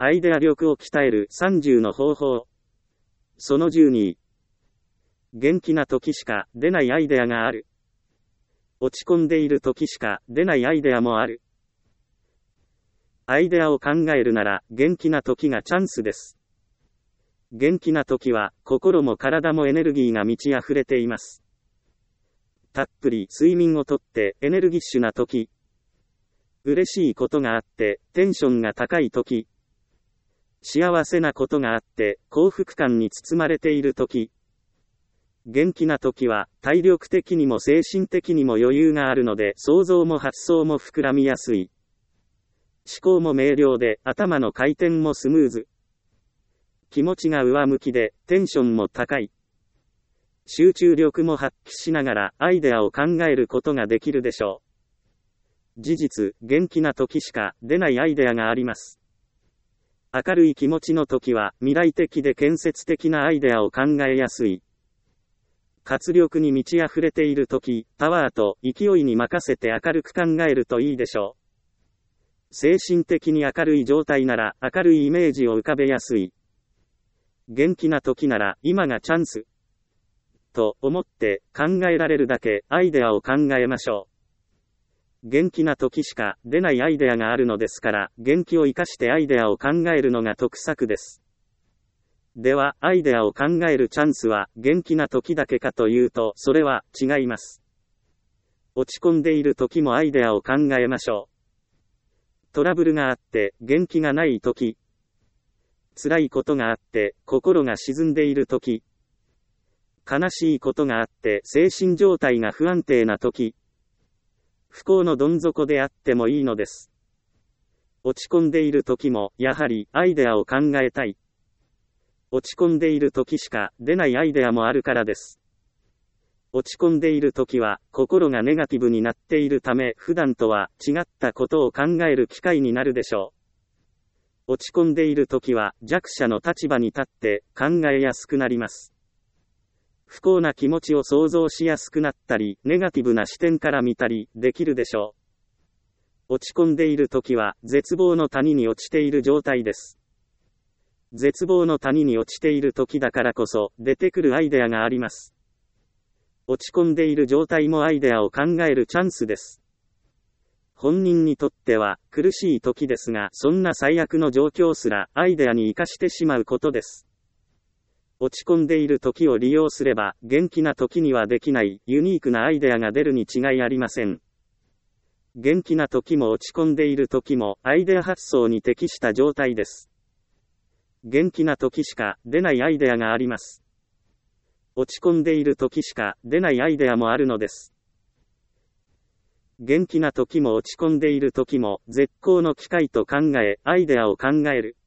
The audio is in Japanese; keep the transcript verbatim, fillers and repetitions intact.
アイデア力を鍛えるさんじゅうの方法。そのじゅうに。元気な時しか出ないアイデアがある。落ち込んでいる時しか出ないアイデアもある。アイデアを考えるなら元気な時がチャンスです。元気な時は心も体もエネルギーが満ち溢れています。たっぷり睡眠をとってエネルギッシュな時。嬉しいことがあってテンションが高い時。幸せなことがあって幸福感に包まれている時。元気な時は体力的にも精神的にも余裕があるので想像も発想も膨らみやすい。思考も明瞭で頭の回転もスムーズ。気持ちが上向きでテンションも高い。集中力も発揮しながらアイデアを考えることができるでしょう。事実、元気な時しか出ないアイデアがあります。明るい気持ちの時は未来的で建設的なアイデアを考えやすい。活力に満ち溢れている時、パワーと勢いに任せて明るく考えるといいでしょう。精神的に明るい状態なら明るいイメージを浮かべやすい。元気な時なら今がチャンス。と思って考えられるだけアイデアを考えましょう。元気な時しか出ないアイデアがあるのですから、元気を生かしてアイデアを考えるのが得策です。では、アイデアを考えるチャンスは元気な時だけかというと、それは違います。落ち込んでいる時もアイデアを考えましょう。トラブルがあって元気がない時。辛いことがあって心が沈んでいる時。悲しいことがあって精神状態が不安定な時。不幸のどん底であってもいいのです。落ち込んでいる時もやはりアイデアを考えたい。落ち込んでいる時しか出ないアイデアもあるからです。落ち込んでいる時は心がネガティブになっているため、普段とは違ったことを考える機会になるでしょう。落ち込んでいる時は弱者の立場に立って考えやすくなります。不幸な気持ちを想像しやすくなったり、ネガティブな視点から見たりできるでしょう。落ち込んでいる時は絶望の谷に落ちている状態です。絶望の谷に落ちている時だからこそ出てくるアイデアがあります。落ち込んでいる状態もアイデアを考えるチャンスです。本人にとっては苦しい時ですが、そんな最悪の状況すらアイデアに生かしてしまうことです。落ち込んでいる時を利用すれば、元気な時にはできないユニークなアイデアが出るに違いありません。元気な時も落ち込んでいる時もアイデア発想に適した状態です。元気な時しか出ないアイデアがあります。落ち込んでいる時しか出ないアイデアもあるのです。元気な時も落ち込んでいる時も絶好の機会と考え、アイデアを考える。